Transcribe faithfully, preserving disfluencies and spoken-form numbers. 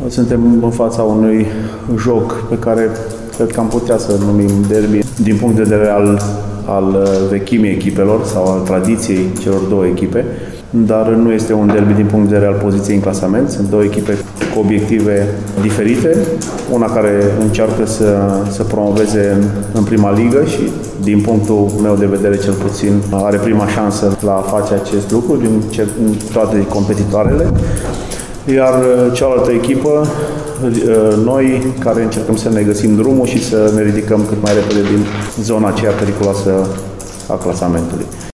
Suntem în fața unui joc pe care cred că am putea să numim derby din punct de vedere al, al vechimii echipelor sau al tradiției celor două echipe, dar nu este un derby din punct de vedere al poziției în clasament. Sunt două echipe cu obiective diferite, una care încearcă să, să promoveze în prima ligă și, din punctul meu de vedere cel puțin, are prima șansă la a face acest lucru din toate competitoarele. Iar cealaltă echipă, noi, care încercăm să ne găsim drumul și să ne ridicăm cât mai repede din zona aceea periculoasă a clasamentului.